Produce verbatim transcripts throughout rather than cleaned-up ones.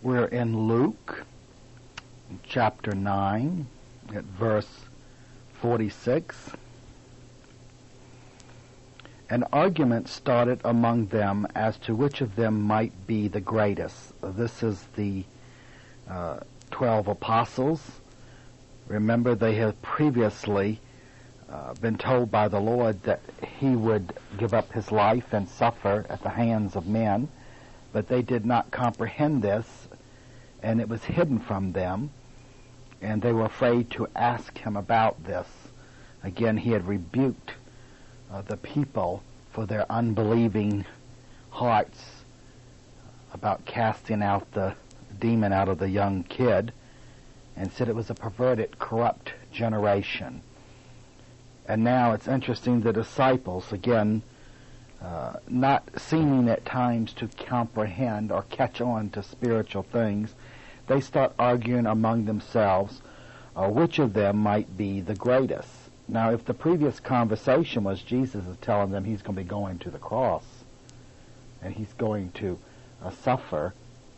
We're in Luke chapter nine at verse forty-six. An argument started among them as to which of them might be the greatest. This is the uh, twelve apostles. Remember, they had previously uh, been told by the Lord that he would give up his life and suffer at the hands of men, but they did not comprehend this, and it was hidden from them, and they were afraid to ask him about this. Again, he had rebuked uh, the people for their unbelieving hearts about casting out the demon out of the young kid, and said it was a perverted, corrupt generation. And now it's interesting, the disciples, again, uh, not seeming at times to comprehend or catch on to spiritual things, they start arguing among themselves uh, which of them might be the greatest. Now, if the previous conversation was Jesus is telling them he's going to be going to the cross and he's going to uh, suffer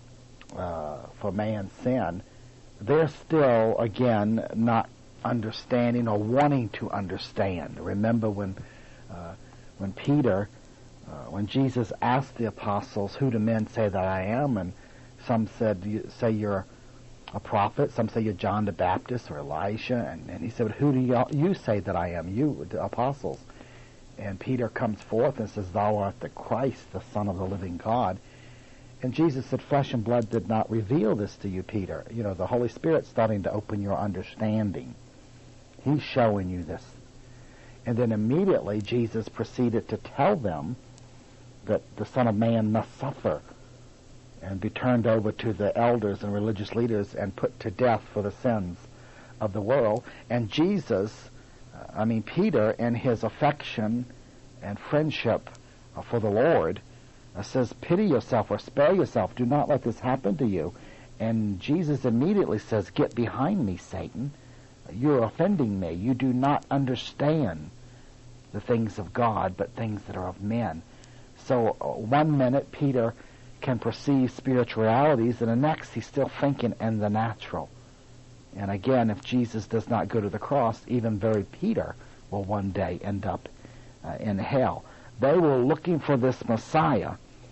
uh, for man's sin, they're still, again, not understanding or wanting to understand. Remember when uh, when Peter, uh, when Jesus asked the apostles, "Who do men say that I am?" and some said, you, say you're a prophet, some say you're John the Baptist or Elijah, and, and he said, "Who do you, you say that I am?" You, the apostles. And Peter comes forth and says, "Thou art the Christ, the Son of the living God." And Jesus said, "Flesh and blood did not reveal this to you, Peter." You know, the Holy Spirit's starting to open your understanding. He's showing you this. And then immediately Jesus proceeded to tell them that the Son of Man must suffer and be turned over to the elders and religious leaders and put to death for the sins of the world. And Jesus, uh, I mean Peter, in his affection and friendship uh, for the Lord, uh, says, "Pity yourself or spare yourself. Do not let this happen to you." And Jesus immediately says, "Get behind me, Satan. You're offending me. You do not understand the things of God, but things that are of men." So uh, one minute Peter can perceive spiritualities, and the next he's still thinking in the natural. And again, if Jesus does not go to the cross, even very Peter will one day end up uh, in hell. They were looking for this Messiah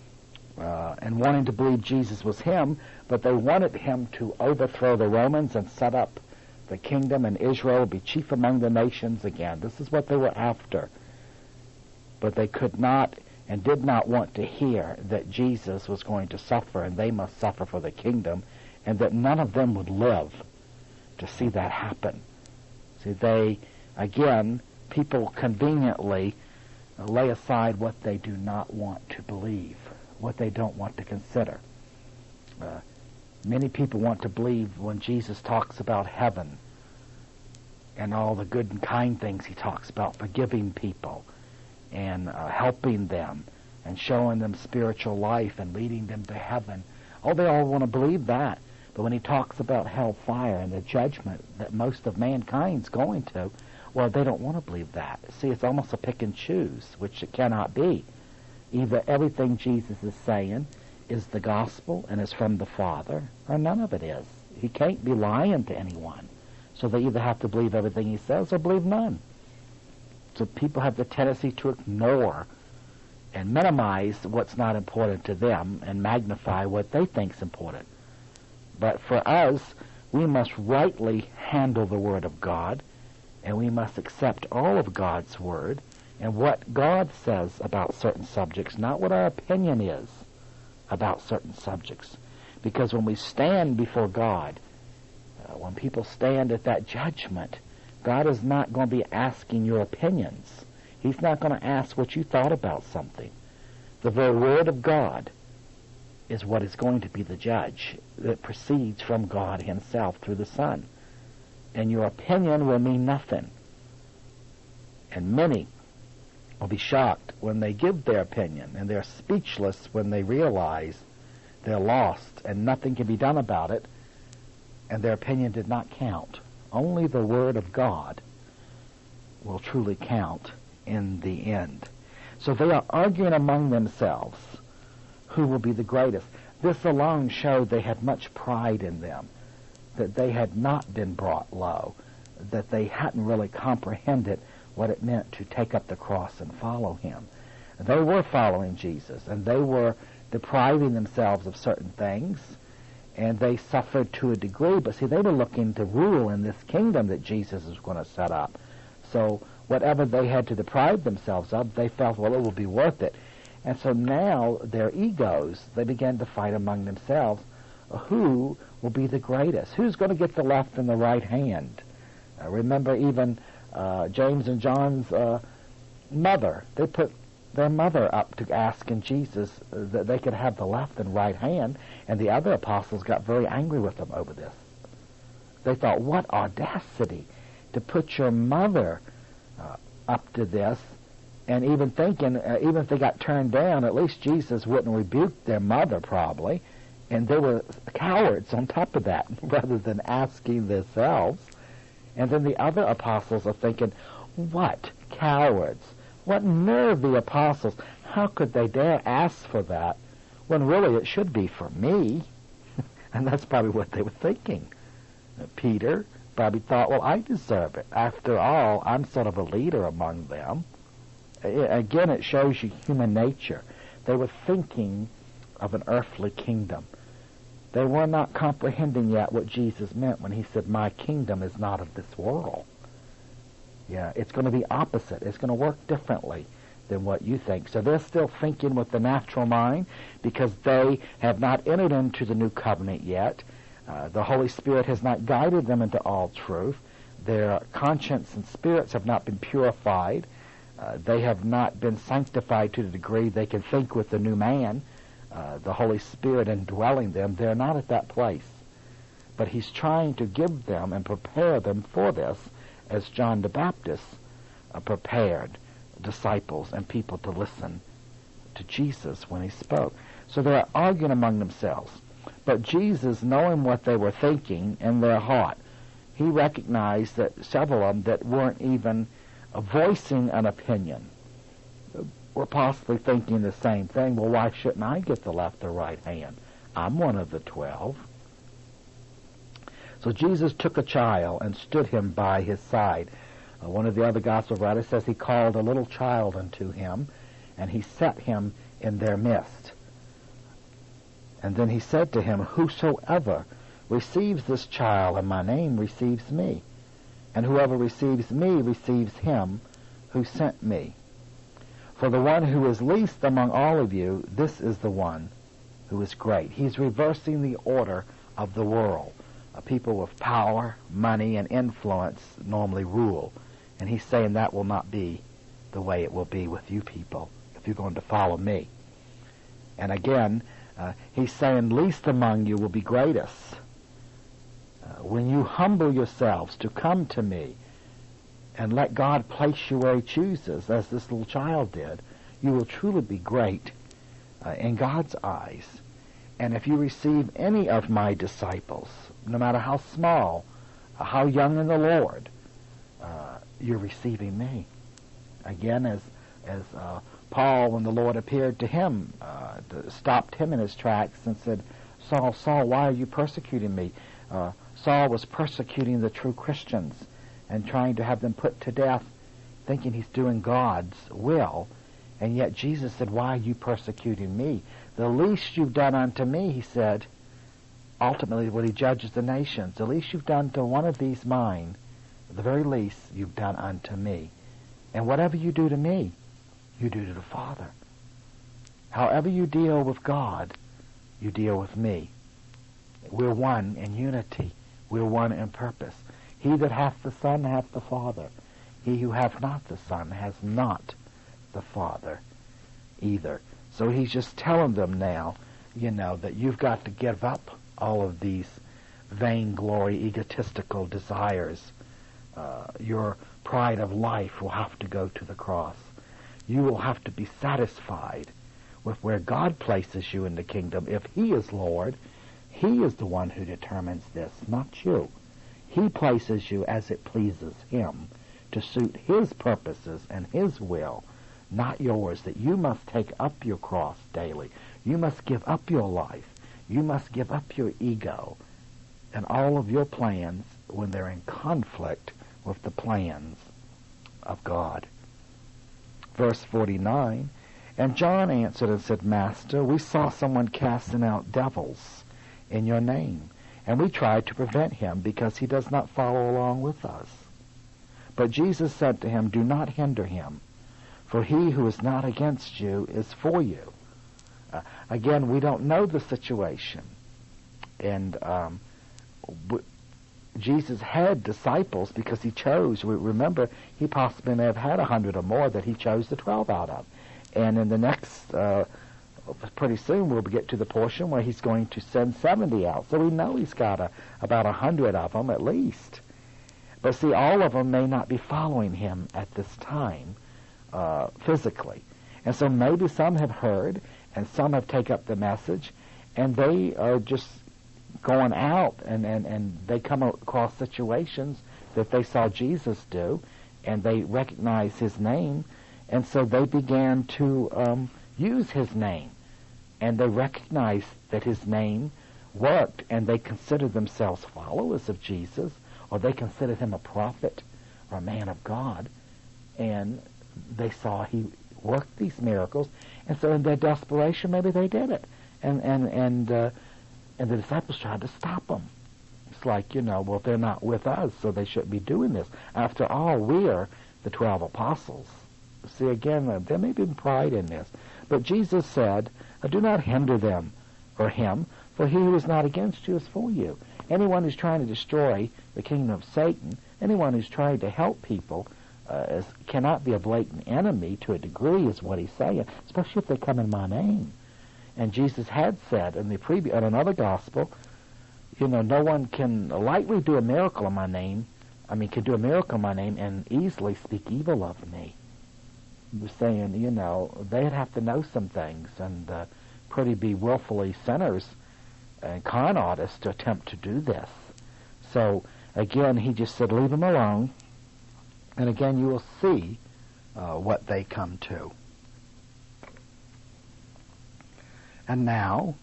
uh, and wanting to believe Jesus was him, but they wanted him to overthrow the Romans and set up the kingdom, and Israel would be chief among the nations again. This is what they were after. But they could not and did not want to hear that Jesus was going to suffer and they must suffer for the kingdom, and that none of them would live to see that happen. See, they, again, people conveniently lay aside what they do not want to believe, what they don't want to consider. Uh, many people want to believe when Jesus talks about heaven and all the good and kind things he talks about, forgiving people and uh, helping them and showing them spiritual life and leading them to heaven. Oh, they all want to believe that. But when he talks about hellfire and the judgment that most of mankind's going to, well, they don't want to believe that. See, it's almost a pick and choose, which it cannot be. Either everything Jesus is saying is the gospel and is from the Father, or none of it is. He can't be lying to anyone. So they either have to believe everything he says or believe none. So people have the tendency to ignore and minimize what's not important to them and magnify what they think's important. But for us, we must rightly handle the Word of God, and we must accept all of God's Word and what God says about certain subjects, not what our opinion is about certain subjects. Because when we stand before God, uh, when people stand at that judgment, God is not going to be asking your opinions. He's not going to ask what you thought about something. The very Word of God is what is going to be the judge that proceeds from God himself through the Son. And your opinion will mean nothing. And many will be shocked when they give their opinion, and they're speechless when they realize they're lost and nothing can be done about it, and their opinion did not count. Only the Word of God will truly count in the end. So they are arguing among themselves who will be the greatest. This alone showed they had much pride in them, that they had not been brought low, that they hadn't really comprehended what it meant to take up the cross and follow him. They were following Jesus, and they were depriving themselves of certain things, and they suffered to a degree, but see, they were looking to rule in this kingdom that Jesus is going to set up. So whatever they had to deprive themselves of, they felt, well, it will be worth it. And so now their egos, they began to fight among themselves. Who will be the greatest? Who's going to get the left and the right hand? Uh, remember even uh, James and John's uh, mother. They put their mother up to asking Jesus that they could have the left and right hand, and the other apostles got very angry with them over this. They thought, what audacity to put your mother uh, up to this, and even thinking, uh, even if they got turned down, at least Jesus wouldn't rebuke their mother probably, and they were cowards on top of that, rather than asking themselves. And then the other apostles are thinking, what cowards? What nerve, the apostles. How could they dare ask for that when really it should be for me? And that's probably what they were thinking. Uh, Peter probably thought, well, I deserve it. After all, I'm sort of a leader among them. Uh, again, it shows you human nature. They were thinking of an earthly kingdom. They were not comprehending yet what Jesus meant when he said, my kingdom is not of this world. Yeah, it's going to be opposite. It's going to work differently than what you think. So they're still thinking with the natural mind because they have not entered into the new covenant yet. Uh, the Holy Spirit has not guided them into all truth. Their conscience and spirits have not been purified. Uh, they have not been sanctified to the degree they can think with the new man. Uh, the Holy Spirit indwelling them, they're not at that place. But he's trying to give them and prepare them for this, as John the Baptist uh, prepared disciples and people to listen to Jesus when he spoke. So they're arguing among themselves. But Jesus, knowing what they were thinking in their heart, he recognized that several of them that weren't even uh, voicing an opinion were possibly thinking the same thing. Well, why shouldn't I get the left or right hand? I'm one of the twelve. So Jesus took a child and stood him by his side. Uh, one of the other gospel writers says he called a little child unto him, and he set him in their midst. And then he said to him, whosoever receives this child in my name receives me, and whoever receives me receives him who sent me. For the one who is least among all of you, this is the one who is great. He's reversing the order of the world. Uh, people with power, money, and influence normally rule. And he's saying that will not be the way it will be with you people if you're going to follow me. And again, uh, he's saying least among you will be greatest. Uh, when you humble yourselves to come to me and let God place you where he chooses, as this little child did, you will truly be great uh, in God's eyes. And if you receive any of my disciples, no matter how small, uh, how young in the Lord, uh, you're receiving me. Again, as as uh, Paul, when the Lord appeared to him, uh, stopped him in his tracks and said, Saul, Saul, why are you persecuting me? Uh, Saul was persecuting the true Christians and trying to have them put to death, thinking he's doing God's will. And yet Jesus said, why are you persecuting me? The least you've done unto me, he said, ultimately when he judges the nations, the least you've done to one of these mine, the very least you've done unto me. And whatever you do to me, you do to the Father. However you deal with God, you deal with me. We're one in unity. We're one in purpose. He that hath the Son hath the Father. He who hath not the Son has not the Father either. So he's just telling them now, you know, that you've got to give up all of these vainglory, egotistical desires. Uh, your pride of life will have to go to the cross. You will have to be satisfied with where God places you in the kingdom. If he is Lord, he is the one who determines this, not you. He places you as it pleases him to suit his purposes and his will, not yours, that you must take up your cross daily. You must give up your life. You must give up your ego and all of your plans when they're in conflict with the plans of God. Verse forty-nine, and John answered and said, Master, we saw someone casting out devils in your name, and we tried to prevent him because he does not follow along with us. But Jesus said to him, do not hinder him, for he who is not against you is for you. Uh, again, we don't know the situation. And um, w- Jesus had disciples because he chose. Remember, he possibly may have had a hundred or more that he chose the twelve out of. And in the next, uh, pretty soon we'll get to the portion where he's going to send seventy out. So we know he's got a, about a hundred of them at least. But see, all of them may not be following him at this time uh, physically. And so maybe some have heard and some have taken up the message, and they are just going out and, and, and they come across situations that they saw Jesus do, and they recognize his name, and so they began to um, use his name. And they recognized that his name worked, and they considered themselves followers of Jesus, or they considered him a prophet or a man of God, and they saw he worked these miracles, and so in their desperation, maybe they did it, and and and uh, and the disciples tried to stop them. It's like, you know, well, they're not with us, so they shouldn't be doing this. After all, we are the twelve apostles. See, again, uh, there may be pride in this, but Jesus said, "Do not hinder them or him, for he who is not against you is for you." Anyone who's trying to destroy the kingdom of Satan, anyone who's trying to help people, uh, is, cannot be a blatant enemy to a degree, is what he's saying, especially if they come in my name. And Jesus had said in the previous, in another gospel, you know, no one can lightly do a miracle in my name, I mean, can do a miracle in my name and easily speak evil of me. He was saying, you know, they'd have to know some things and uh, pretty be willfully sinners and con artists to attempt to do this. So, again, he just said, leave them alone. And again, you will see uh, what they come to. And now,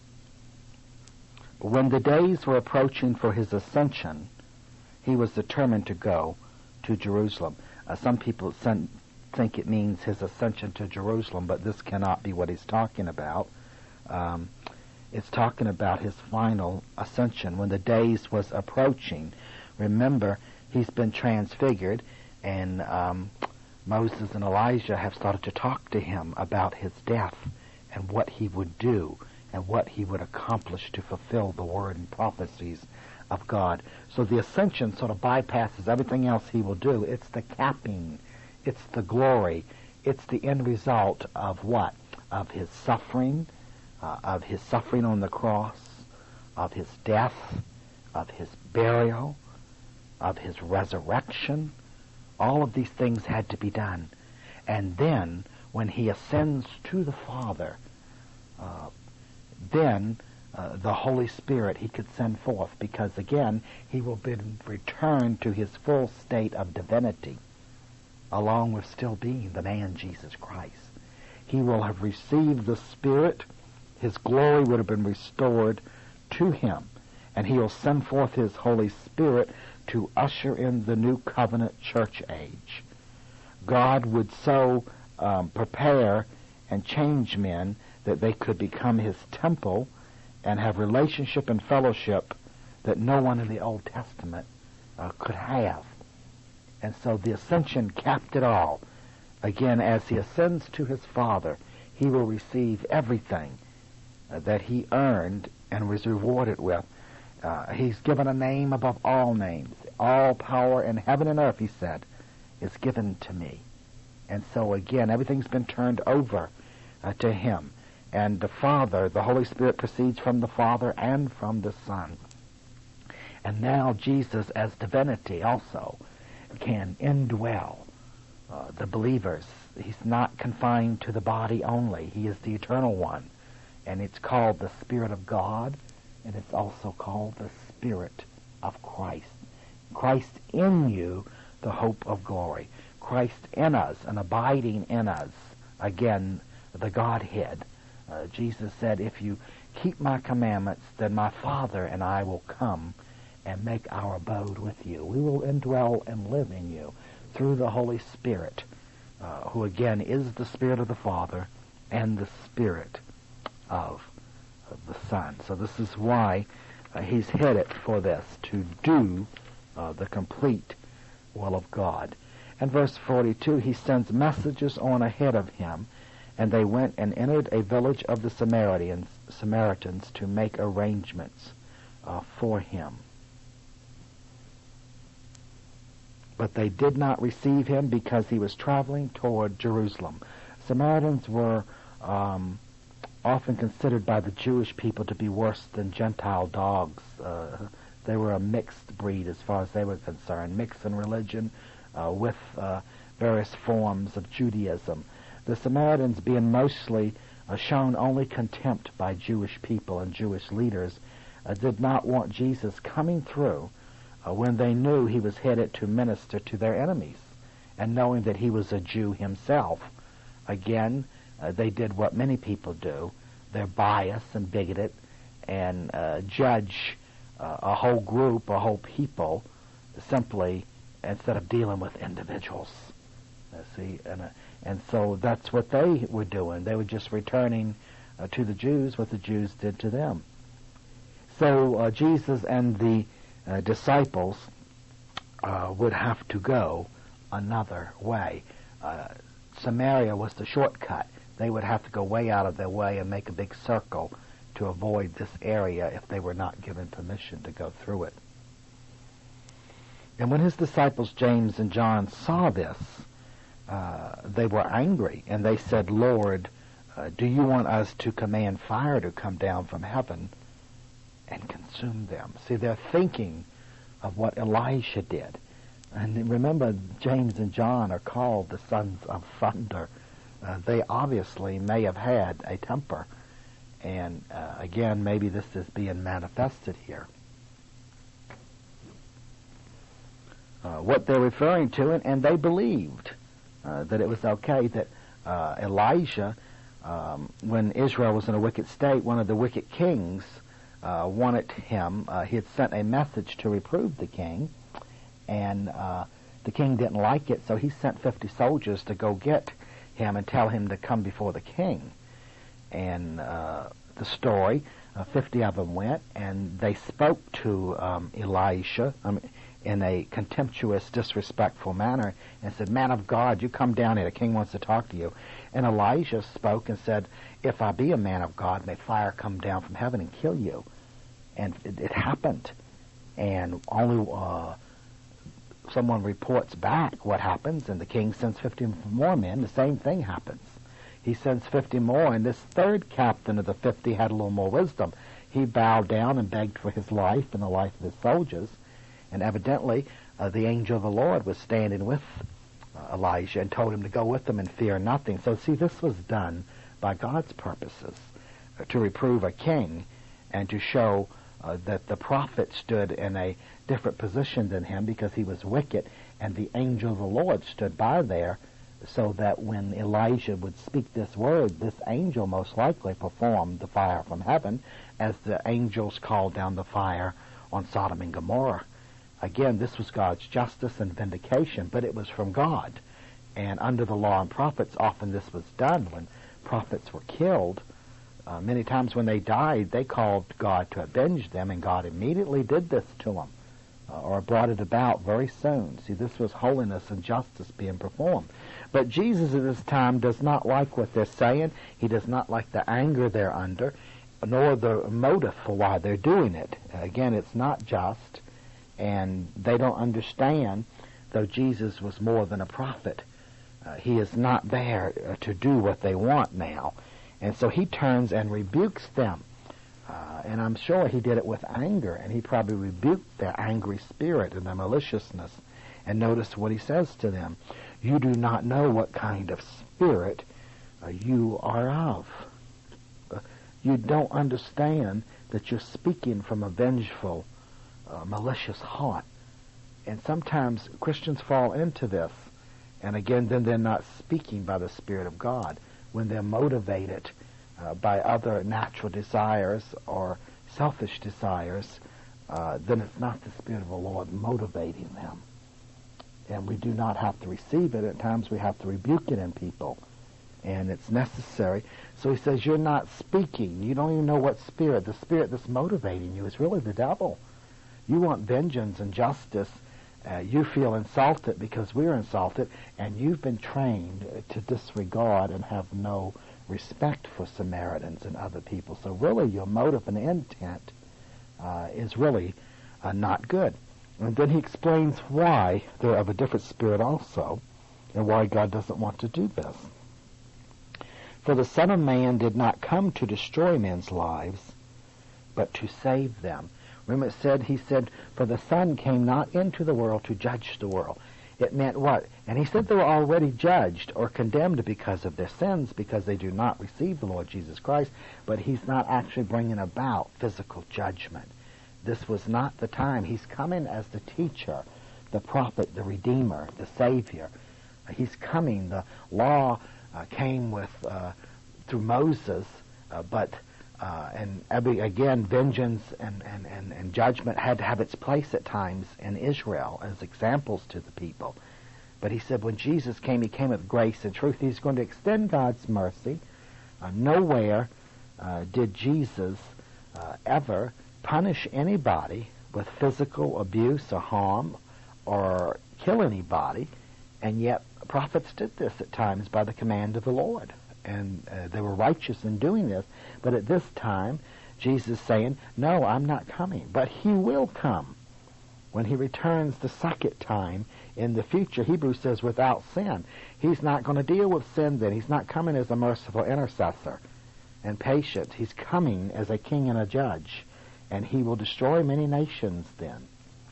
when the days were approaching for his ascension, he was determined to go to Jerusalem. Uh, some people sent, think it means his ascension to Jerusalem, but this cannot be what he's talking about. Um, it's talking about his final ascension, when the days was approaching. Remember, he's been transfigured, and um, Moses and Elijah have started to talk to him about his death and what he would do and what he would accomplish to fulfill the word and prophecies of God. So the ascension sort of bypasses everything else he will do. It's the capping. It's the glory. It's the end result of what? Of his suffering, uh, of his suffering on the cross, of his death, of his burial, of his resurrection. All of these things had to be done. And then, when he ascends to the Father, uh, then uh, the Holy Spirit he could send forth, because again, he will be returned to his full state of divinity, along with still being the man Jesus Christ. He will have received the Spirit, his glory would have been restored to him, and he will send forth his Holy Spirit to usher in the new covenant church age. God would so um, prepare and change men that they could become his temple and have relationship and fellowship that no one in the Old Testament uh, could have. And so the ascension capped it all. Again, as he ascends to his Father, he will receive everything uh, that he earned and was rewarded with. Uh, he's given a name above all names. All power in heaven and earth, he said, is given to me. And so again, everything's been turned over uh, to him. And the Father, the Holy Spirit proceeds from the Father and from the Son. And now Jesus, as divinity also, can indwell uh, the believers. He's not confined to the body only. He is the eternal one. And it's called the Spirit of God, and it's also called the Spirit of Christ. Christ in you, the hope of glory. Christ in us and abiding in us. Again, the Godhead. Uh, Jesus said, if you keep my commandments, then my Father and I will come and make our abode with you. We will indwell and live in you through the Holy Spirit, uh, who again is the Spirit of the Father and the Spirit of, of the Son. So this is why uh, he's headed for this, to do uh, the complete will of God. And verse forty-two, he sends messages on ahead of him, and they went and entered a village of the Samaritans, Samaritans to make arrangements uh, for him. But they did not receive him because he was traveling toward Jerusalem. Samaritans were um, often considered by the Jewish people to be worse than Gentile dogs. Uh, they were a mixed breed as far as they were concerned, mixed in religion uh, with uh, various forms of Judaism. The Samaritans, being mostly uh, shown only contempt by Jewish people and Jewish leaders, uh, did not want Jesus coming through uh, when they knew he was headed to minister to their enemies, and knowing that he was a Jew himself. Again, uh, they did what many people do. They're biased and bigoted and uh, judge uh, a whole group, a whole people, simply instead of dealing with individuals. Uh, see, and uh, and so that's what they were doing. They were just returning uh, to the Jews what the Jews did to them. So uh, Jesus and the uh, disciples uh, would have to go another way. Uh, Samaria was the shortcut. They would have to go way out of their way and make a big circle to avoid this area if they were not given permission to go through it. And when his disciples James and John saw this, uh, they were angry, and they said, Lord, uh, do you want us to command fire to come down from heaven and consume them? See, they're thinking of what Elisha did. And remember, James and John are called the sons of thunder. Uh, they obviously may have had a temper. And uh, again, maybe this is being manifested here. Uh, what they're referring to, and, and they believed uh, that it was okay that uh, Elijah, um, when Israel was in a wicked state, one of the wicked kings uh, wanted him. Uh, he had sent a message to reprove the king, and uh, the king didn't like it, so he sent fifty soldiers to go get him and tell him to come before the king. And uh, the story, uh, fifty of them went, and they spoke to um, Elisha um, in a contemptuous, disrespectful manner, and said, Man of God, you come down here, the king wants to talk to you. And Elijah spoke and said, If I be a man of God, may fire come down from heaven and kill you. And it, it happened. And only uh, someone reports back what happens, and the king sends fifty more men. The same thing happens. He sends fifty more, and this third captain of the fifty had a little more wisdom. He bowed down and begged for his life and the life of his soldiers, and evidently uh, the angel of the Lord was standing with uh, Elijah and told him to go with them and fear nothing. So see, this was done by God's purposes, uh, to reprove a king and to show uh, that the prophet stood in a different position than him because he was wicked, and the angel of the Lord stood by there, so that when Elijah would speak this word, this angel most likely performed the fire from heaven, as the angels called down the fire on Sodom and Gomorrah. Again, this was God's justice and vindication, but it was from God. And under the law and prophets, often this was done when prophets were killed. Uh, many times when they died, they called God to avenge them, and God immediately did this to them, uh, or brought it about very soon. See, this was holiness and justice being performed. But Jesus at this time does not like what they're saying. He does not like the anger they're under, nor the motive for why they're doing it. Again, it's not just, and they don't understand, though Jesus was more than a prophet. Uh, he is not there uh, to do what they want now. And so he turns and rebukes them. Uh, and I'm sure he did it with anger, and he probably rebuked their angry spirit and their maliciousness. And notice what he says to them. You do not know what kind of spirit uh, you are of. Uh, you don't understand that you're speaking from a vengeful, uh, malicious heart. And sometimes Christians fall into this. And again, then they're not speaking by the Spirit of God when they're motivated uh, by other natural desires or selfish desires, uh, then it's not the Spirit of the Lord motivating them. And we do not have to receive it. At times we have to rebuke it in people. And it's necessary. So he says, you're not speaking. You don't even know what spirit. The spirit that's motivating you is really the devil. You want vengeance and justice. Uh, you feel insulted because we're insulted. And you've been trained to disregard and have no respect for Samaritans and other people. So really your motive and intent uh, is really uh, not good. And then he explains why they're of a different spirit also, and why God doesn't want to do this. For the Son of Man did not come to destroy men's lives, but to save them. Remember it said, he said, for the Son came not into the world to judge the world. It meant what? And he said they were already judged or condemned because of their sins, because they do not receive the Lord Jesus Christ, but he's not actually bringing about physical judgment. This was not the time. He's coming as the teacher, the prophet, the redeemer, the savior. He's coming. The law uh, came with uh, through Moses, uh, but uh, and every, again, vengeance and, and, and, and judgment had to have its place at times in Israel as examples to the people. But he said when Jesus came, he came with grace and truth. He's going to extend God's mercy. Uh, nowhere uh, did Jesus uh, ever punish anybody with physical abuse or harm or kill anybody, and yet prophets did this at times by the command of the Lord, and uh, they were righteous in doing this. But at this time, Jesus is saying, no, I'm not coming, but he will come when he returns the second time in the future. Hebrews says without sin. He's not going to deal with sin then. He's not coming as a merciful intercessor and patient. He's coming as a king and a judge. And he will destroy many nations then.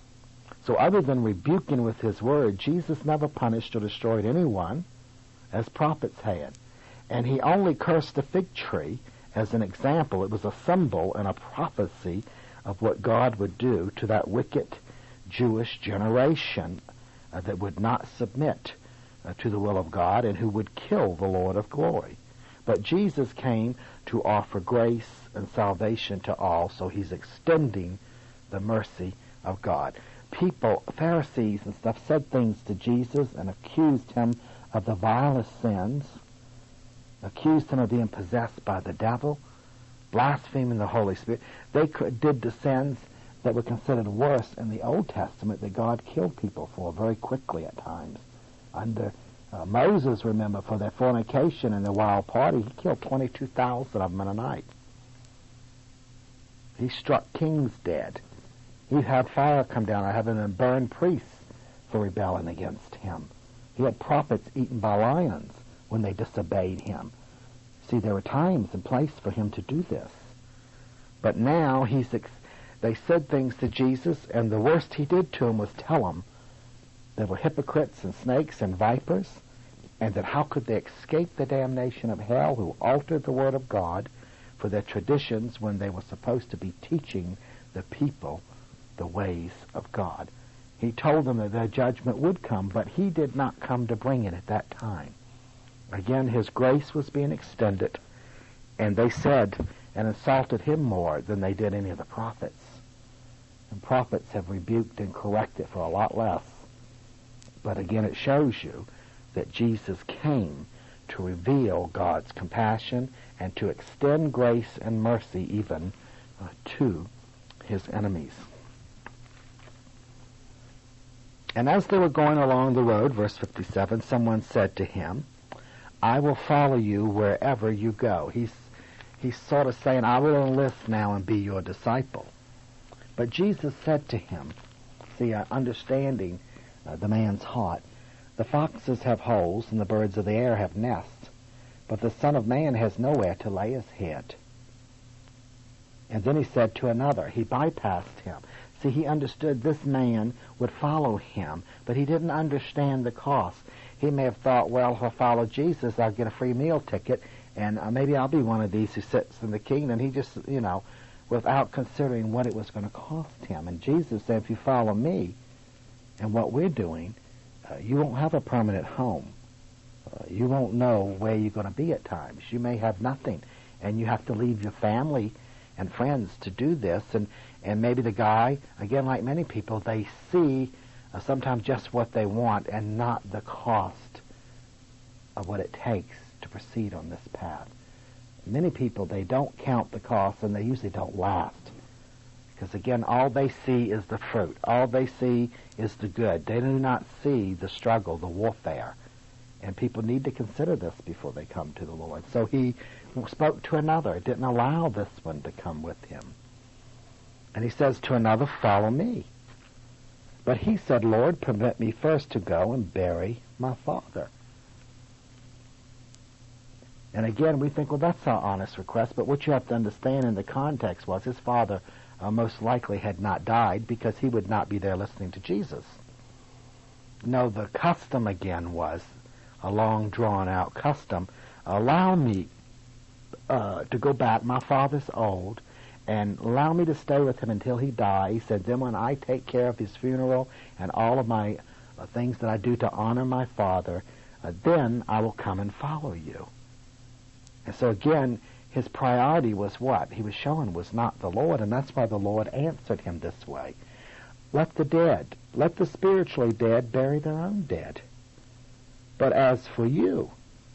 So other than rebuking with his word, Jesus never punished or destroyed anyone, as prophets had. And he only cursed the fig tree as an example. It was a symbol and a prophecy of what God would do to that wicked Jewish generation uh, that would not submit uh, to the will of God and who would kill the Lord of glory. But Jesus came to offer grace and salvation to all, so he's extending the mercy of God. People, Pharisees and stuff, said things to Jesus and accused him of the vilest sins, accused him of being possessed by the devil, blaspheming the Holy Spirit. They could, did the sins that were considered worse in the Old Testament that God killed people for very quickly at times. Under Uh, Moses, remember, for their fornication and their wild party, he killed twenty-two thousand of them in a night. He struck kings dead. He had fire come down out of heaven and burn priests for rebelling against him. He had prophets eaten by lions when they disobeyed him. See, there were times and place for him to do this. But now he's ex- they said things to Jesus, and the worst he did to them was tell them they were hypocrites and snakes and vipers, and that how could they escape the damnation of hell who altered the Word of God for their traditions when they were supposed to be teaching the people the ways of God. He told them that their judgment would come, but he did not come to bring it at that time. Again, his grace was being extended, and they said and insulted him more than they did any of the prophets. And prophets have rebuked and corrected for a lot less. But again, it shows you that Jesus came to reveal God's compassion and to extend grace and mercy even uh, to his enemies. And as they were going along the road, verse fifty-seven, someone said to him, I will follow you wherever you go. He's, he's sort of saying, I will enlist now and be your disciple. But Jesus said to him, see, uh, understanding uh, the man's heart, the foxes have holes and the birds of the air have nests, but the Son of Man has nowhere to lay his head. And then he said to another, he bypassed him. See, he understood this man would follow him, but he didn't understand the cost. He may have thought, well, if I follow Jesus, I'll get a free meal ticket, and uh, maybe I'll be one of these who sits in the kingdom. He just, you know, without considering what it was going to cost him. And Jesus said, if you follow me and what we're doing, uh, you won't have a permanent home. Uh, you won't know where you're going to be at times. You may have nothing. and you have to leave your family and friends to do this. And, and maybe the guy, again, like many people, they see uh, sometimes just what they want and not the cost of what it takes to proceed on this path. Many people, they don't count the cost, and they usually don't last. Because, again, all they see is the fruit. All they see is the good. They do not see the struggle, the warfare. And people need to consider this before they come to the Lord. So he spoke to another, didn't allow this one to come with him. And he says to another, follow me. But he said, Lord, permit me first to go and bury my father. And again, we think, well, that's our honest request. But what you have to understand in the context was his father uh, most likely had not died, because he would not be there listening to Jesus. No, the custom again was a long drawn-out custom. Allow me uh, to go back. My father's old, and allow me to stay with him until he dies. He said, then when I take care of his funeral and all of my uh, things that I do to honor my father, uh, then I will come and follow you. And so again, his priority was what? He was showing was not the Lord, and that's why the Lord answered him this way. Let the dead, let the spiritually dead bury their own dead. But as for you,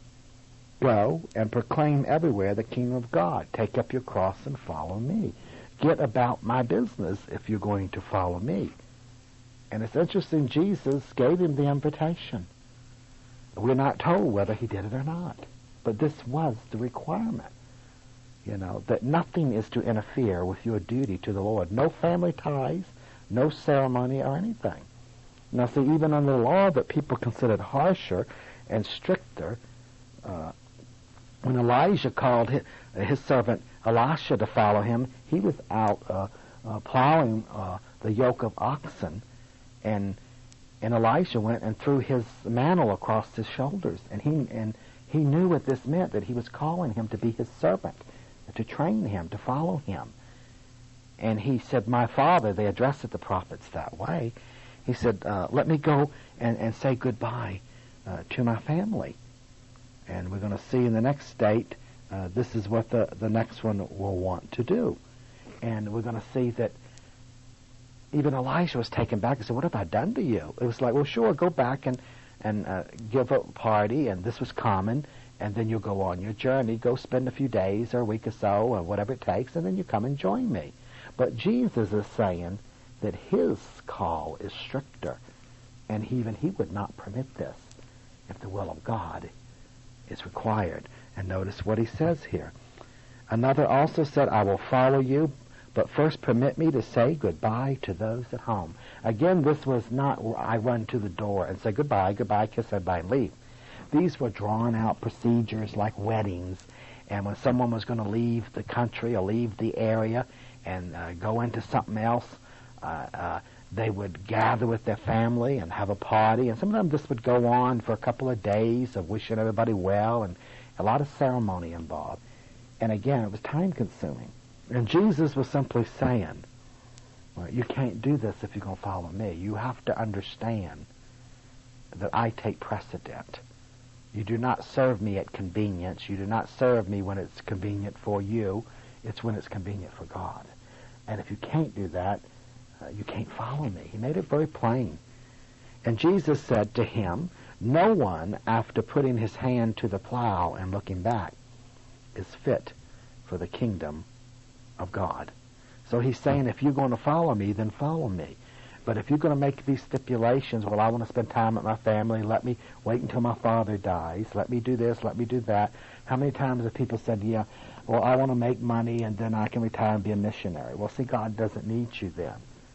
go and proclaim everywhere the kingdom of God. Take up your cross and follow me. Get about my business if you're going to follow me. And it's interesting, Jesus gave him the invitation. We're not told whether he did it or not. But this was the requirement, you know, that nothing is to interfere with your duty to the Lord. No family ties, no ceremony or anything. Now, see, even under the law that people considered harsher and stricter, uh, when Elijah called his, his servant Elisha to follow him, he was out uh, uh, plowing uh, the yoke of oxen, and and Elisha went and threw his mantle across his shoulders, and he and he knew what this meant, that he was calling him to be his servant, to train him, to follow him. And he said, my father, they addressed the prophets that way. He said, uh, let me go and, and say goodbye uh, to my family. And we're going to see in the next state, uh, this is what the, the next one will want to do. And we're going to see that even Elisha was taken back and said, what have I done to you? It was like, well, sure, go back and and uh, give a party, and this was common, and then you'll go on your journey, go spend a few days or a week or so, or whatever it takes, and then you come and join me. But Jesus is saying that his call is stricter, and he, even he would not permit this if the will of God is required. And notice what he says here. Another also said, I will follow you, but first permit me to say goodbye to those at home. Again, this was not where I run to the door and say goodbye, goodbye, kiss everybody, and leave. These were drawn-out procedures like weddings, and when someone was going to leave the country or leave the area and uh, go into something else, uh, uh, they would gather with their family and have a party, and some of them this would go on for a couple of days of wishing everybody well, and a lot of ceremony involved. And again, it was time-consuming. And Jesus was simply saying, well, you can't do this if you're going to follow me. You have to understand that I take precedent. You do not serve me at convenience. You do not serve me when it's convenient for you. It's when it's convenient for God. And if you can't do that, uh, you can't follow me. He made it very plain. And Jesus said to him, no one, after putting his hand to the plow and looking back, is fit for the kingdom of God. So he's saying, if you're going to follow me, then follow me. But if you're going to make these stipulations, well, I want to spend time with my family, let me wait until my father dies, let me do this, let me do that. How many times have people said, yeah, well, I want to make money and then I can retire and be a missionary? Well, see, God doesn't need you then.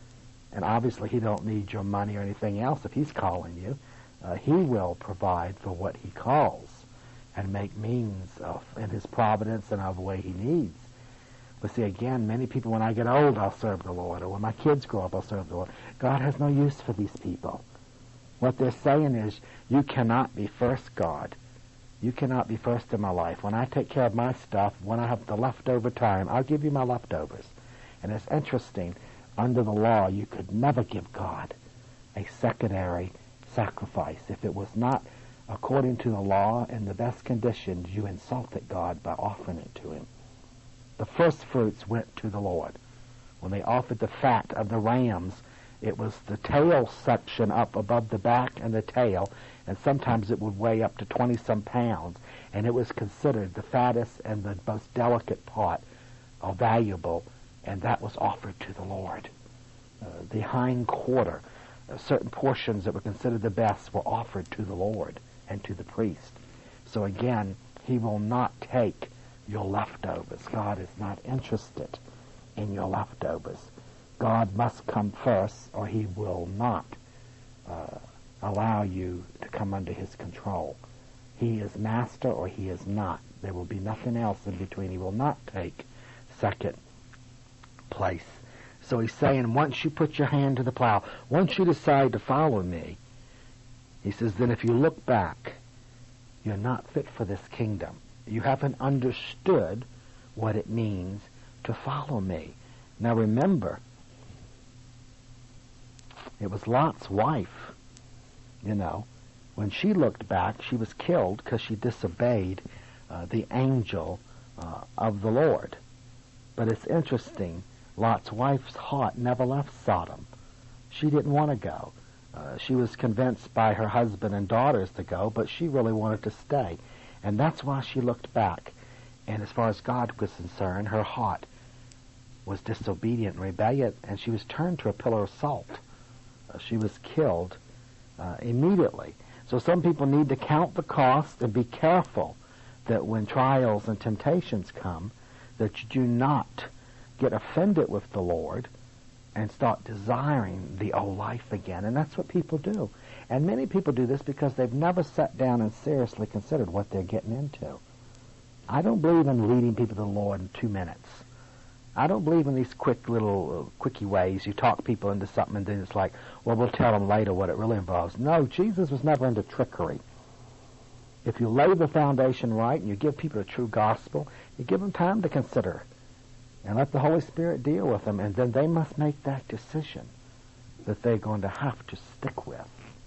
And obviously he don't need your money or anything else if he's calling you. Uh, he will provide for what he calls and make means of in his providence and of the way he needs. But see, again, many people, when I get old, I'll serve the Lord, or when my kids grow up, I'll serve the Lord. God has no use for these people. What they're saying is, you cannot be first, God. You cannot be first in my life. When I take care of my stuff, when I have the leftover time, I'll give you my leftovers. And it's interesting, under the law, you could never give God a secondary sacrifice. If it was not according to the law in the best conditions, you insulted God by offering it to him. The first fruits went to the Lord. When they offered the fat of the rams, it was the tail section up above the back and the tail, and sometimes it would weigh up to twenty-some pounds, and it was considered the fattest and the most delicate part, or valuable, and that was offered to the Lord. Uh, the hind quarter, uh, certain portions that were considered the best, were offered to the Lord and to the priest. So again, he will not take your leftovers. God is not interested in your leftovers. God must come first, or he will not uh, allow you to come under his control. He is master or he is not. There will be nothing else in between. He will not take second place. So he's saying, once you put your hand to the plow, once you decide to follow me, he says, then if you look back, you're not fit for this kingdom. You haven't understood what it means to follow me. Now remember, it was Lot's wife, you know. When she looked back, she was killed because she disobeyed uh, the angel uh, of the Lord. But it's interesting, Lot's wife's heart never left Sodom. She didn't want to go. Uh, she was convinced by her husband and daughters to go, but she really wanted to stay. And that's why she looked back. And as far as God was concerned, her heart was disobedient and rebellious, and she was turned to a pillar of salt. Uh, she was killed uh, immediately. So some people need to count the cost and be careful that when trials and temptations come, that you do not get offended with the Lord and start desiring the old life again. And that's what people do. And many people do this because they've never sat down and seriously considered what they're getting into. I don't believe in leading people to the Lord in two minutes. I don't believe in these quick little uh, quickie ways. You talk people into something and then it's like, well, we'll tell them later what it really involves. No, Jesus was never into trickery. If you lay the foundation right and you give people a true gospel, you give them time to consider and let the Holy Spirit deal with them, and then they must make that decision that they're going to have to stick with.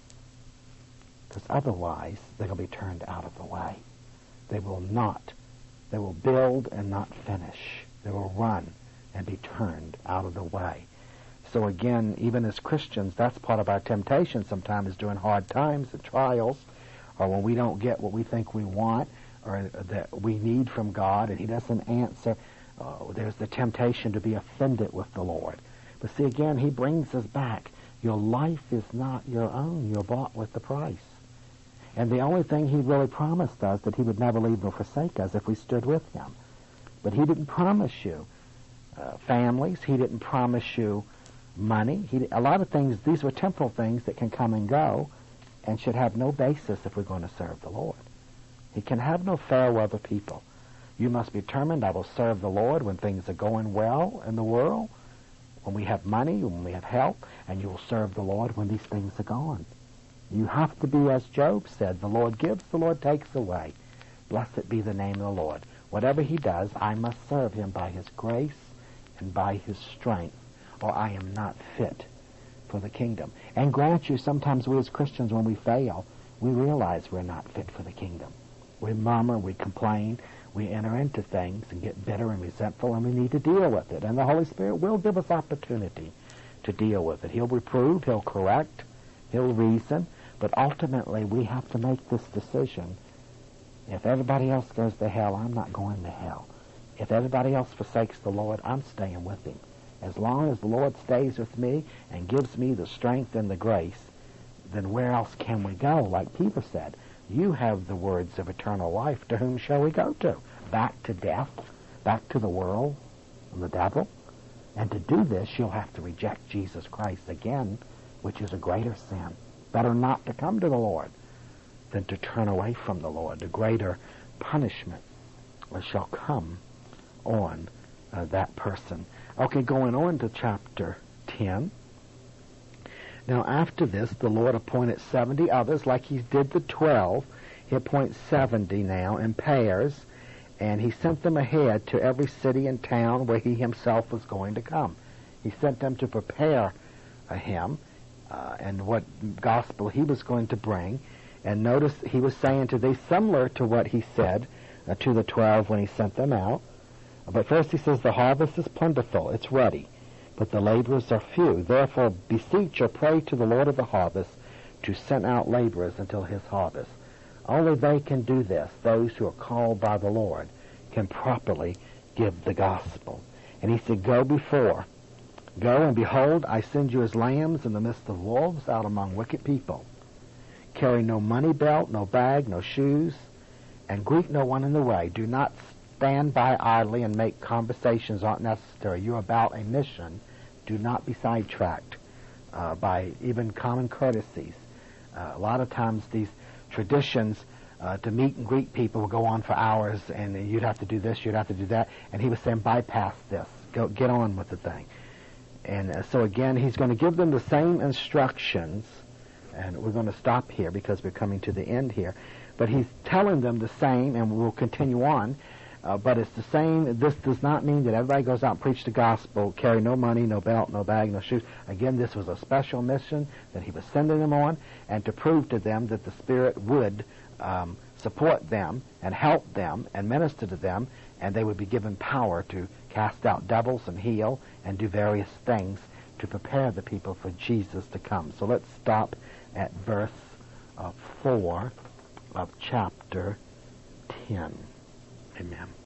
Because otherwise, they're going to be turned out of the way. They will not. They will build and not finish. They will run and be turned out of the way. So again, even as Christians, that's part of our temptation sometimes, is during hard times and trials, or when we don't get what we think we want or that we need from God and he doesn't answer. Uh, there's the temptation to be offended with the Lord. But see, again, he brings us back. Your life is not your own. You're bought with the price. And the only thing he really promised us, that he would never leave nor forsake us if we stood with him. But he didn't promise you uh, families. He didn't promise you money. He, a lot of things, these were temporal things that can come and go and should have no basis if we're going to serve the Lord. He can have no fair weather people. You must be determined, I will serve the Lord when things are going well in the world, when we have money, when we have health, and you will serve the Lord when these things are gone. You have to be, as Job said, the Lord gives, the Lord takes away. Blessed be the name of the Lord. Whatever he does, I must serve him by his grace and by his strength, or I am not fit for the kingdom. And grant you, sometimes we as Christians, when we fail, we realize we're not fit for the kingdom. We murmur, we complain, we enter into things and get bitter and resentful, and we need to deal with it. And the Holy Spirit will give us opportunity to deal with it. He'll reprove, he'll correct, he'll reason, but ultimately we have to make this decision. If everybody else goes to hell, I'm not going to hell. If everybody else forsakes the Lord, I'm staying with him. As long as the Lord stays with me and gives me the strength and the grace, then where else can we go? Like Peter said, you have the words of eternal life. To whom shall we go to? Back to death? Back to the world and the devil? And to do this, you'll have to reject Jesus Christ again, which is a greater sin. Better not to come to the Lord than to turn away from the Lord. The greater punishment shall come on uh, that person. Okay, going on to chapter ten. Now after this, the Lord appointed seventy others, like he did the twelve. He appoints seventy now in pairs, and he sent them ahead to every city and town where he himself was going to come. He sent them to prepare uh, him uh, and what gospel he was going to bring. And notice he was saying to these, similar to what he said uh, to the twelve when he sent them out, But first he says the harvest is plentiful, it's ready, but the laborers are few. Therefore beseech or pray to the Lord of the harvest to send out laborers until his harvest. Only they can do this. Those who are called by the Lord can properly give the gospel. And he said, go before. Go, and behold, I send you as lambs in the midst of wolves out among wicked people. Carry no money belt, no bag, no shoes, and greet no one in the way. Do not stand by idly and make conversations aren't necessary. You're about a mission. Do not be sidetracked uh, by even common courtesies. Uh, a lot of times these traditions uh, to meet and greet people will go on for hours, and you'd have to do this, you'd have to do that. And he was saying, bypass this. Go, get on with the thing. And uh, so again, he's going to give them the same instructions, and we're going to stop here because we're coming to the end here. But he's telling them the same, and we'll continue on. Uh, but it's the same. This does not mean that everybody goes out and preach the gospel, carry no money, no belt, no bag, no shoes. Again, this was a special mission that he was sending them on, and to prove to them that the Spirit would um, support them and help them and minister to them, and they would be given power to cast out devils and heal and do various things to prepare the people for Jesus to come. So let's stop at verse uh, four of chapter ten. Amen.